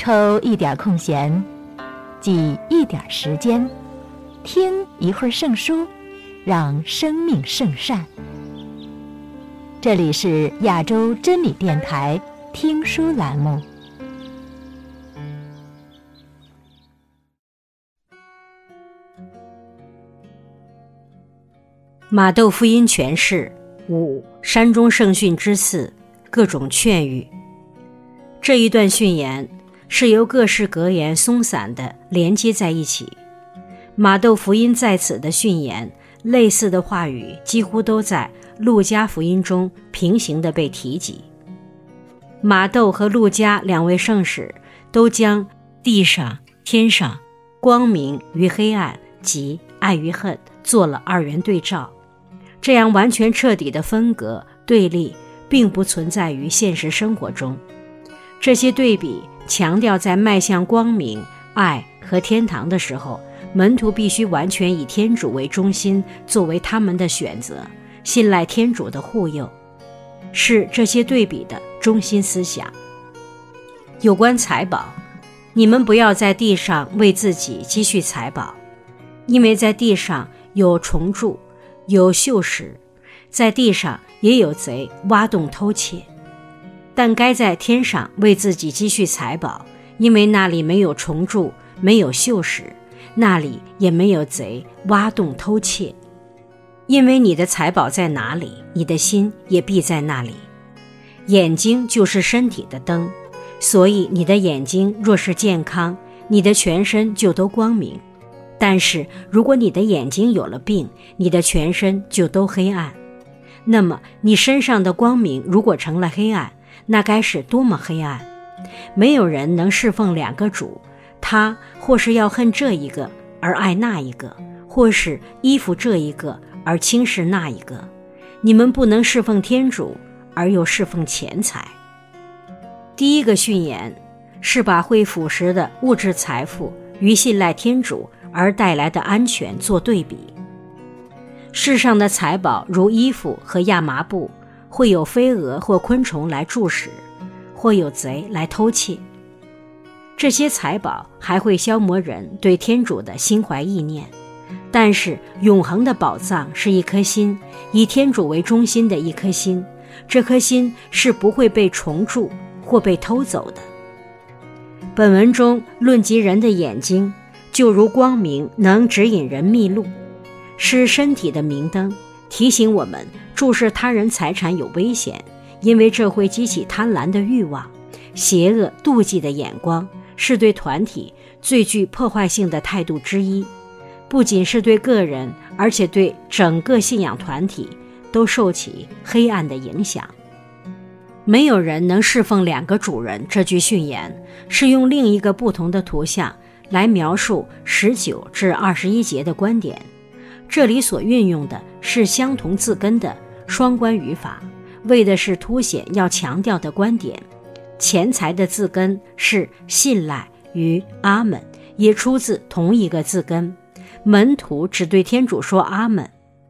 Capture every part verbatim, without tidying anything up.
抽一点空闲，挤一点时间，听一会儿圣书，让生命圣善。这里是亚洲真理电台听书栏目。 马窦福音诠释五，山中圣训之四，各种劝喻。这一段训言是由各式格言松散地连接在一起。马窦福音在此的训言，类似的话语几乎都在路加福音中平行地被提及。马窦和路加两位圣使都将地上、天上、光明与黑暗及爱与恨做了二元对照。这样完全彻底的分隔对立并不存在于现实生活中。这些对比强调在迈向光明、爱和天堂的时候，门徒必须完全以天主为中心作为他们的选择，信赖天主的护佑，是这些对比的中心思想。有关财宝，你们不要在地上为自己积蓄财宝，因为在地上有虫蛀，有锈蚀，在地上也有贼挖洞偷窃。但该在天上为自己积蓄财宝，因为那里没有虫蛀，没有锈蚀，那里也没有贼挖洞偷窃。因为你的财宝在哪里，你的心也必在那里。眼睛就是身体的灯，所以你的眼睛若是健康，你的全身就都光明。但是如果你的眼睛有了病，你的全身就都黑暗。那么你身上的光明如果成了黑暗，那该是多么黑暗！没有人能侍奉两个主，他或是要恨这一个而爱那一个，或是依附这一个而轻视那一个。你们不能侍奉天主而又侍奉钱财。第一个训言是把会腐蚀的物质财富与信赖天主而带来的安全做对比。世上的财宝如衣服和亚麻布，会有飞蛾或昆虫来蛀食，或有贼来偷窃。这些财宝还会消磨人对天主的心怀意念，但是永恒的宝藏是一颗心，以天主为中心的一颗心，这颗心是不会被虫蛀或被偷走的。本文中论及人的眼睛，就如光明能指引人密路，是身体的明灯，提醒我们注视他人财产有危险，因为这会激起贪婪的欲望。邪恶妒忌的眼光是对团体最具破坏性的态度之一，不仅是对个人，而且对整个信仰团体都受起黑暗的影响。没有人能侍奉两个主人，这句训言是用另一个不同的图像来描述十九至二十一节的观点。这里所运用的是相同字根的双关语法，为的是凸显要强调的观点。钱财的字根是信赖与阿们，也出自同一个字根。门徒只对天主说阿们。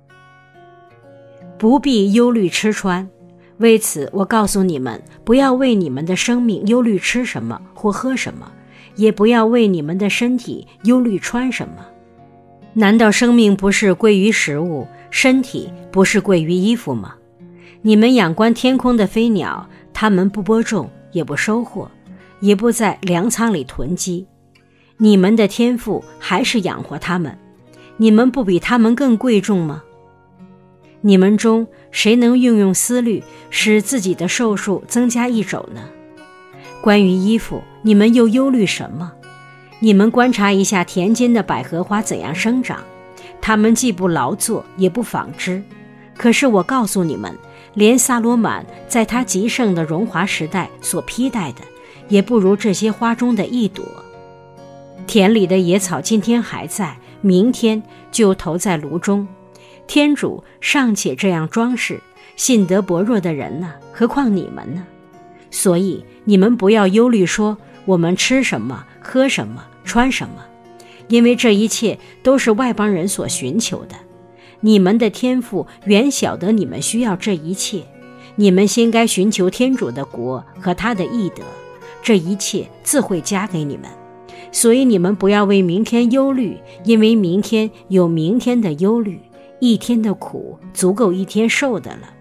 不必忧虑吃穿，为此我告诉你们，不要为你们的生命忧虑吃什么或喝什么，也不要为你们的身体忧虑穿什么。难道生命不是归于食物，身体不是归于衣服吗？你们仰观天空的飞鸟，它们不播种，也不收获，也不在粮仓里囤积，你们的天父还是养活它们，你们不比它们更贵重吗？你们中谁能运用思虑使自己的寿数增加一肘呢？关于衣服，你们又忧虑什么？你们观察一下田间的百合花怎样生长，它们既不劳作也不纺织。可是我告诉你们，连萨罗满在他极盛的荣华时代所披戴的，也不如这些花中的一朵。田里的野草今天还在，明天就投在炉中。天主尚且这样装饰，信德薄弱的人呢？何况你们呢？所以你们不要忧虑说我们吃什么喝什么穿什么，因为这一切都是外邦人所寻求的。你们的天父原晓得你们需要这一切，你们先该寻求天主的国和他的义德， 这一切自会加给你们。所以你们不要为明天忧虑，因为明天有明天的忧虑，一天的苦足够一天受的了。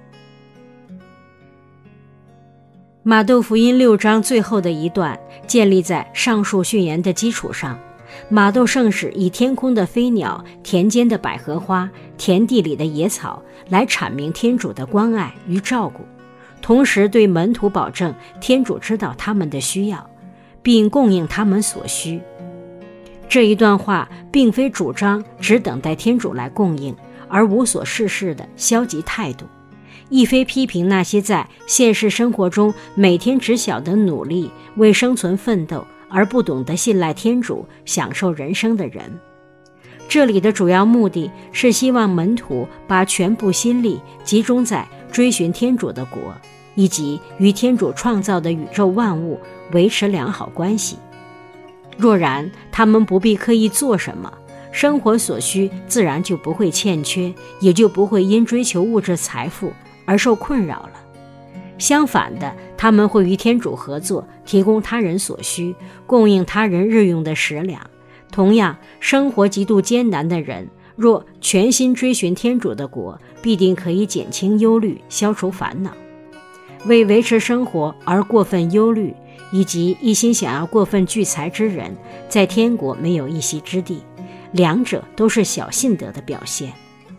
马窦福音六章最后的一段建立在上述训言的基础上。马窦圣使以天空的飞鸟、田间的百合花、田地里的野草来阐明天主的关爱与照顾，同时对门徒保证天主知道他们的需要，并供应他们所需。这一段话并非主张只等待天主来供应而无所事事的消极态度，亦非批评那些在现实生活中每天只晓得努力为生存奋斗而不懂得信赖天主享受人生的人。这里的主要目的是希望门徒把全部心力集中在追寻天主的国，以及与天主创造的宇宙万物维持良好关系。若然他们不必刻意做什么，生活所需自然就不会欠缺，也就不会因追求物质财富而受困扰了。相反的，他们会与天主合作，提供他人所需，供应他人日用的食粮。同样，生活极度艰难的人，若全心追寻天主的国，必定可以减轻忧虑，消除烦恼。为维持生活而过分忧虑，以及一心想要过分聚财之人，在天国没有一席之地，两者都是小信德的表现。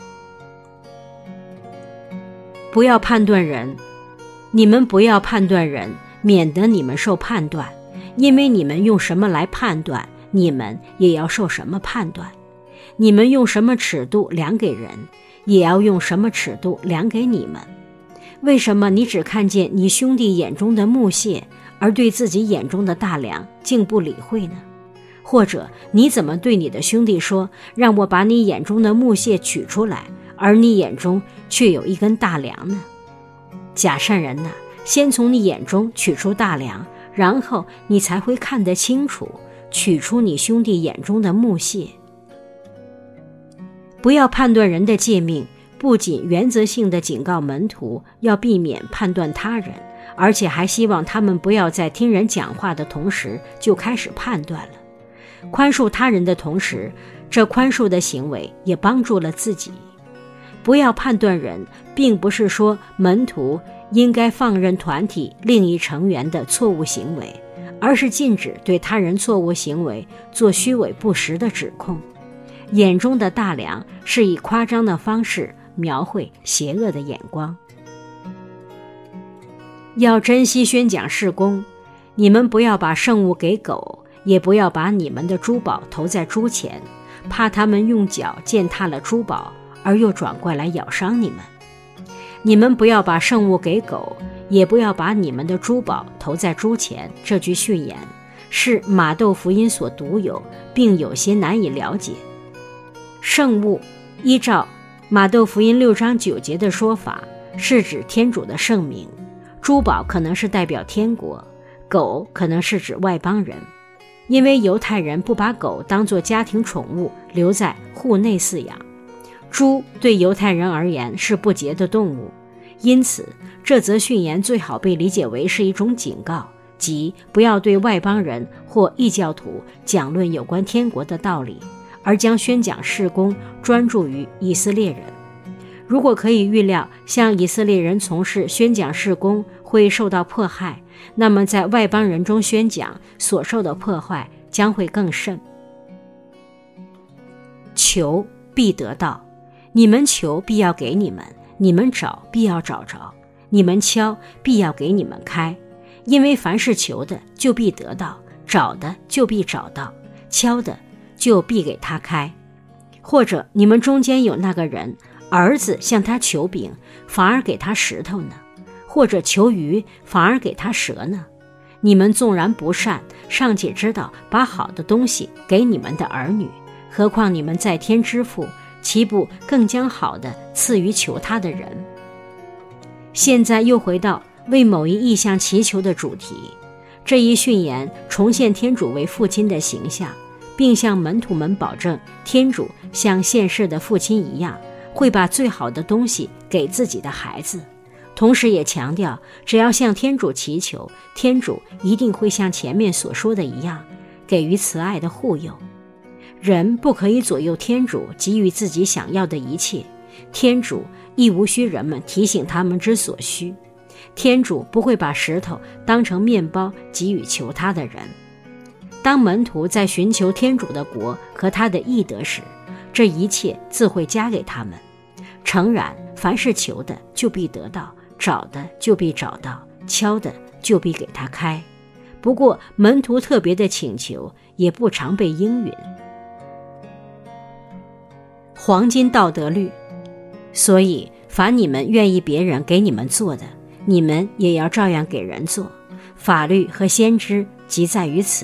不要判断人，你们不要判断人，免得你们受判断，因为你们用什么来判断，你们也要受什么判断。你们用什么尺度量给人，也要用什么尺度量给你们。为什么你只看见你兄弟眼中的木屑，而对自己眼中的大梁竟不理会呢？或者你怎么对你的兄弟说，让我把你眼中的木屑取出来，而你眼中却有一根大梁呢？假善人呐，先从你眼中取出大梁，然后你才会看得清楚，取出你兄弟眼中的木屑。不要判断人的诫命，不仅原则性地警告门徒要避免判断他人，而且还希望他们不要在听人讲话的同时就开始判断了。宽恕他人的同时，这宽恕的行为也帮助了自己。不要判断人，并不是说门徒应该放任团体另一成员的错误行为，而是禁止对他人错误行为做虚伪不实的指控。眼中的大梁是以夸张的方式描绘邪恶的眼光。要珍惜宣讲事工，你们不要把圣物给狗，也不要把你们的珠宝投在猪前，怕他们用脚践踏了珠宝，而又转过来咬伤你们。你们不要把圣物给狗，也不要把你们的珠宝投在猪前。这句训言是马窦福音所独有，并有些难以了解。圣物依照马窦福音六章九节的说法，是指天主的圣名，珠宝可能是代表天国，狗可能是指外邦人。因为犹太人不把狗当作家庭宠物留在户内饲养，猪对犹太人而言是不洁的动物，因此这则训言最好被理解为是一种警告，即不要对外邦人或异教徒讲论有关天国的道理，而将宣讲事工专注于以色列人。如果可以预料向以色列人从事宣讲事工会受到迫害，那么在外邦人中宣讲所受的迫害将会更甚。求必得到，你们求必要给你们，你们找必要找着，你们敲必要给你们开。因为凡是求的就必得到，找的就必找到，敲的就必给他开。或者你们中间有那个人，儿子向他求饼，反而给他石头呢？或者求鱼，反而给他蛇呢？你们纵然不善，尚且知道把好的东西给你们的儿女，何况你们在天之父，岂不更将好的赐予求他的人？现在又回到为某一意向祈求的主题，这一训言重现天主为父亲的形象，并向门徒们保证天主像现世的父亲一样，会把最好的东西给自己的孩子。 同时也强调，只要向天主祈求，天主一定会像前面所说的一样，给予慈爱的护佑。人不可以左右天主给予自己想要的一切，天主亦无需人们提醒他们之所需。天主不会把石头当成面包给予求他的人。当门徒在寻求天主的国和他的义德时，这一切自会加给他们。诚然，凡是求的就必得到，找的就必找到，敲的就必给他开。不过门徒特别的请求也不常被应允。黄金道德律，所以凡你们愿意别人给你们做的，你们也要照样给人做。法律和先知即在于此。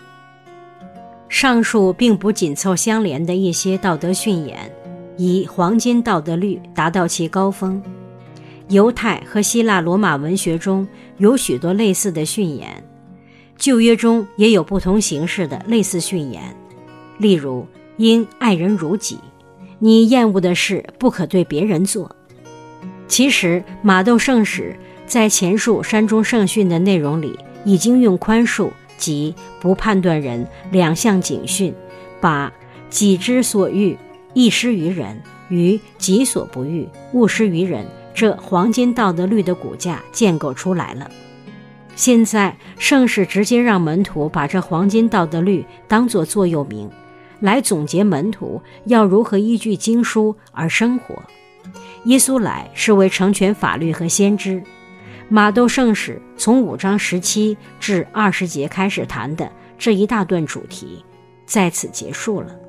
上述并不紧凑相连的一些道德训言，以黄金道德律达到其高峰。犹太和希腊罗马文学中有许多类似的训言，旧约中也有不同形式的类似训言，例如应爱人如己，你厌恶的事不可对别人做。其实马窦圣使在前述山中圣训的内容里，已经用宽恕即不判断人两项警训，把己之所欲勿施于人与己所不欲勿施于人这黄金道德律的骨架建构出来了。现在圣使直接让门徒把这黄金道德律当作座右铭，来总结门徒要如何依据经书而生活。耶稣来是为成全法律和先知。马窦圣使从五章十七至二十节开始谈的这一大段主题在此结束了。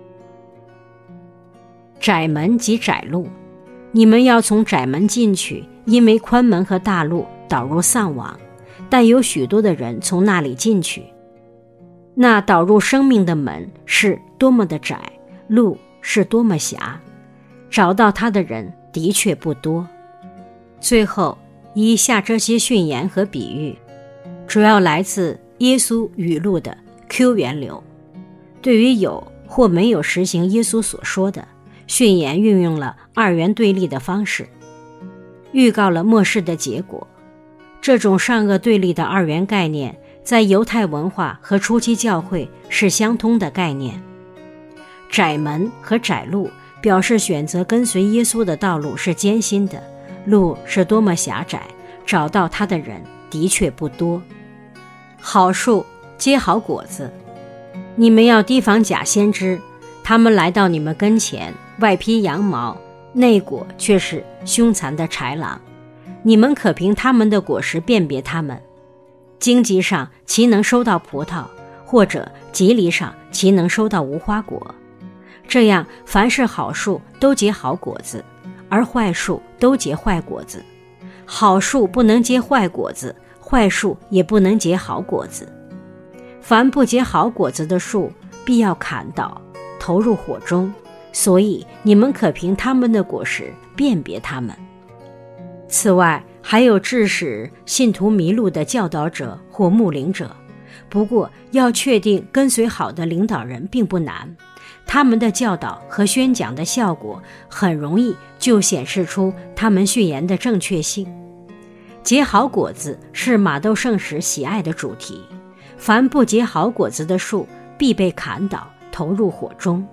窄门即窄路，你们要从窄门进去，因为宽门和大路导入丧亡，但有许多的人从那里进去。那导入生命的门是多么的窄，路是多么狭，找到它的人的确不多。最后以下这些训言和比喻，主要来自耶稣语录的 Q 源流。对于有或没有实行耶稣所说的，训言运用了二元对立的方式，预告了末世的结果。这种善恶对立的二元概念在犹太文化和初期教会是相通的概念。窄门和窄路表示选择跟随耶稣的道路是艰辛的，路是多么狭窄，找到它的人的确不多。好树结好果子，你们要提防假先知，他们来到你们跟前，外披羊毛，内果却是凶残的豺狼。你们可凭他们的果实辨别他们。荆棘上其能收到葡萄，或者棘藜上其能收到无花果。这样凡是好树都结好果子，而坏树都结坏果子。好树不能结坏果子，坏树也不能结好果子。凡不结好果子的树，必要砍倒，投入火中。所以你们可凭他们的果实辨别他们。此外，还有致使信徒迷路的教导者或牧灵者，不过要确定跟随好的领导人并不难，他们的教导和宣讲的效果很容易就显示出他们训言的正确性。结好果子是马窦圣使喜爱的主题，凡不结好果子的树必被砍倒，投入火中。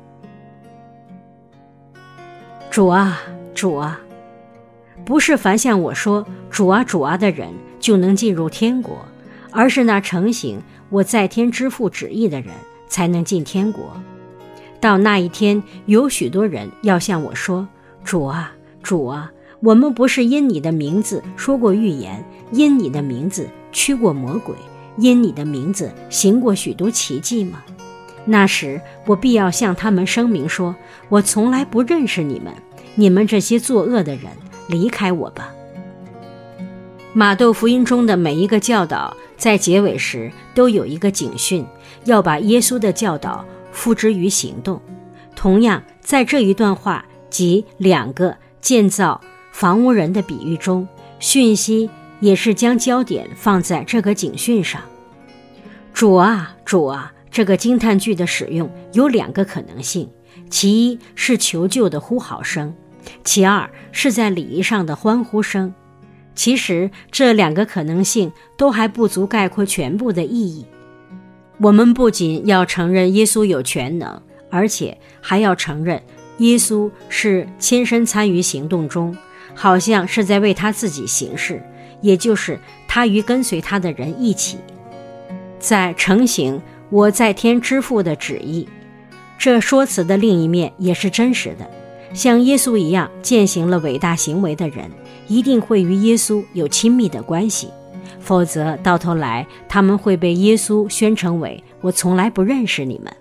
主啊，主啊，不是凡向我说主啊主啊的人就能进入天国，而是那承行我在天之父旨意的人才能进天国。到那一天，有许多人要向我说，主啊主啊，我们不是因你的名字说过预言，因你的名字驱过魔鬼，因你的名字行过许多奇迹吗？那时我必要向他们声明说，我从来不认识你们，你们这些作恶的人，离开我吧。马窦福音中的每一个教导在结尾时都有一个警训，要把耶稣的教导付之于行动。同样，在这一段话及两个建造房屋人的比喻中，讯息也是将焦点放在这个警训上。主啊主啊，这个惊叹句的使用有两个可能性，其一是求救的呼号声，其二是在礼仪上的欢呼声。 其实这两个可能性都还不足概括全部的意义。我们不仅要承认耶稣有全能，而且还要承认耶稣是亲身参与行动中，好像是在为他自己行事，也就是他与跟随他的人一起，在承行我在天之父的旨意。这说辞的另一面也是真实的，像耶稣一样践行了伟大行为的人，一定会与耶稣有亲密的关系，否则到头来他们会被耶稣宣称为我从来不认识你们。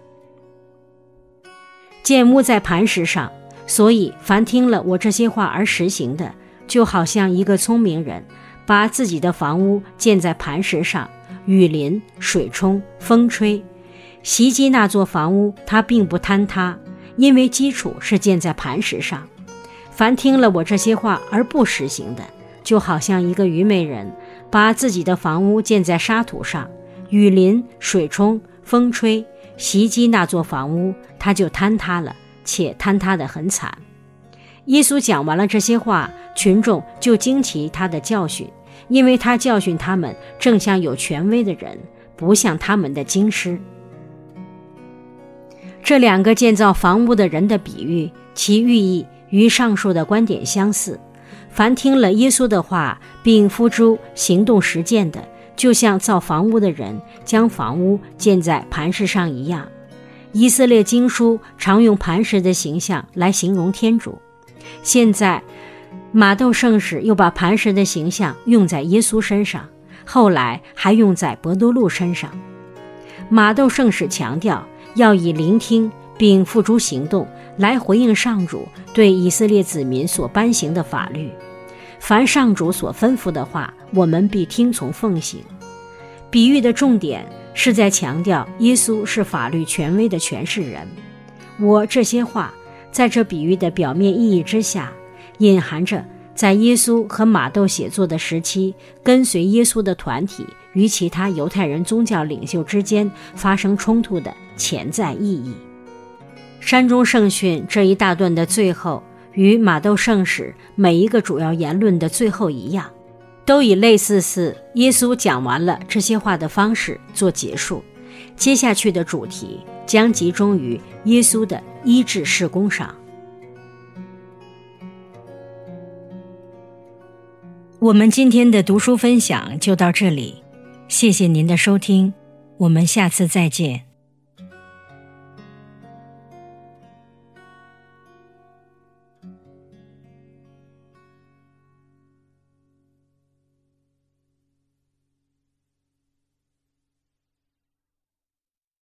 建木在磐石上，所以凡听了我这些话而实行的，就好像一个聪明人把自己的房屋建在磐石上，雨淋、水冲、风吹，袭击那座房屋，它并不坍塌，因为基础是建在磐石上。凡听了我这些话而不实行的，就好像一个愚昧人把自己的房屋建在沙土上，雨淋、水冲、风吹，袭击那座房屋，它就坍塌了，且坍塌得很惨。耶稣讲完了这些话，群众就惊奇他的教训，因为他教训他们正像有权威的人，不像他们的经师。这两个建造房屋的人的比喻，其寓意与上述的观点相似。凡听了耶稣的话并付诸行动实践的，就像造房屋的人将房屋建在磐石上一样。以色列经书常用磐石的形象来形容天主，现在马窦圣使又把磐石的形象用在耶稣身上，后来还用在伯多禄身上。马窦圣使强调要以聆听并付诸行动来回应上主对以色列子民所颁行的法律。凡上主所吩咐的话，我们必听从奉行。比喻的重点是在强调耶稣是法律权威的诠释人。我这些话在这比喻的表面意义之下，隐含着在耶稣和马窦写作的时期，跟随耶稣的团体与其他犹太人宗教领袖之间发生冲突的潜在意义。山中圣训这一大段的最后，与马窦圣使每一个主要言论的最后一样，都以类似似耶稣讲完了这些话的方式做结束。接下去的主题将集中于耶稣的医治事工上。我们今天的读书分享就到这里，谢谢您的收听，我们下次再见。